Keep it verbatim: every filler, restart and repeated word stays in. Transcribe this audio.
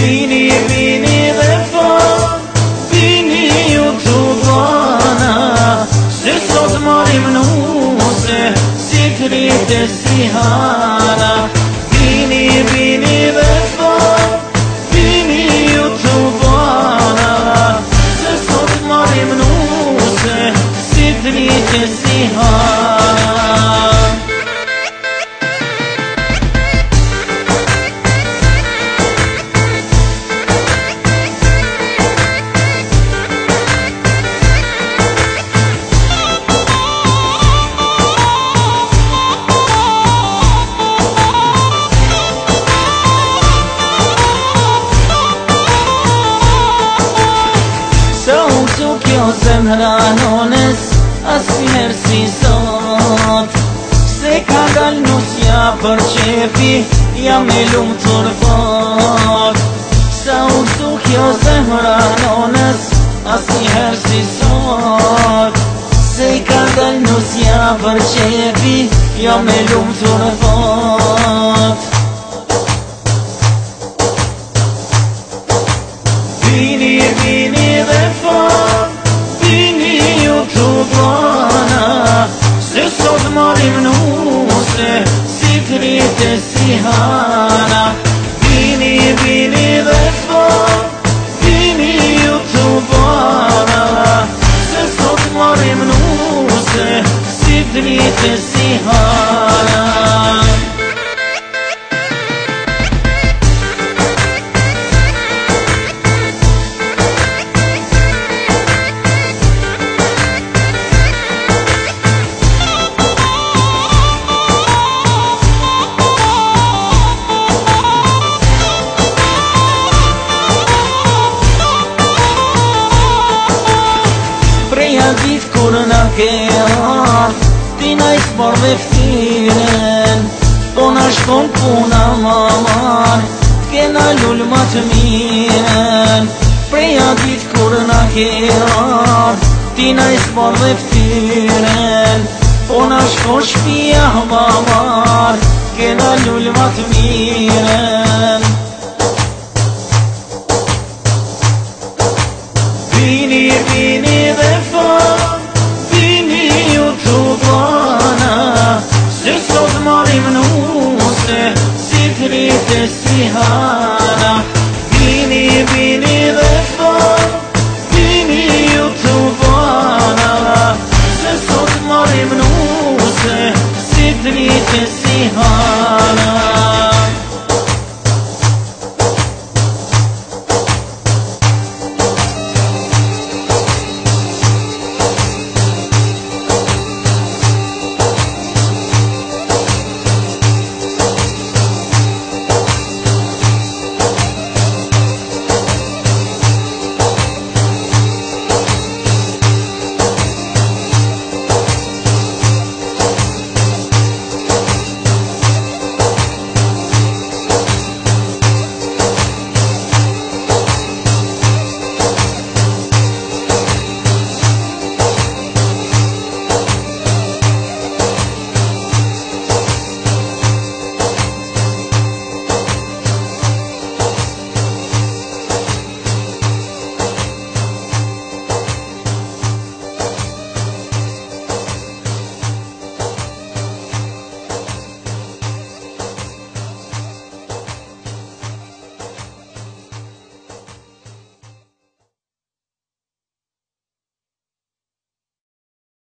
Vini, vini dhe fal, vini ju të bana, se sot marim nuse, si trite si hana. Vini, vini dhe fal, vini ju të bana, se sot marim nuse, si trite si hana. Kjo zemra nones asnjëherë si sot, se ka dal nusja për qefi, jam e lumtur fort. Sa u su kjo zemra nones asnjëherë si sot, se ka dal nusja për qefi, jam e lumtur fort. Vini, vini dhe fort, vini ju të bana, se sot marim nuse, si trite si hana. Vini, vini dhe fort, vini ju të bana, se sot marim nuse, si trite si hana. Dit kur na ke ardh, ti na i s'mor me ftiren, po na shkon puna mamar, kena lull ma të miren. Preja dit kur na ke ardh, ti na i s'mor me ftiren, po na shkon shpia mamar, kena lull ma të miren.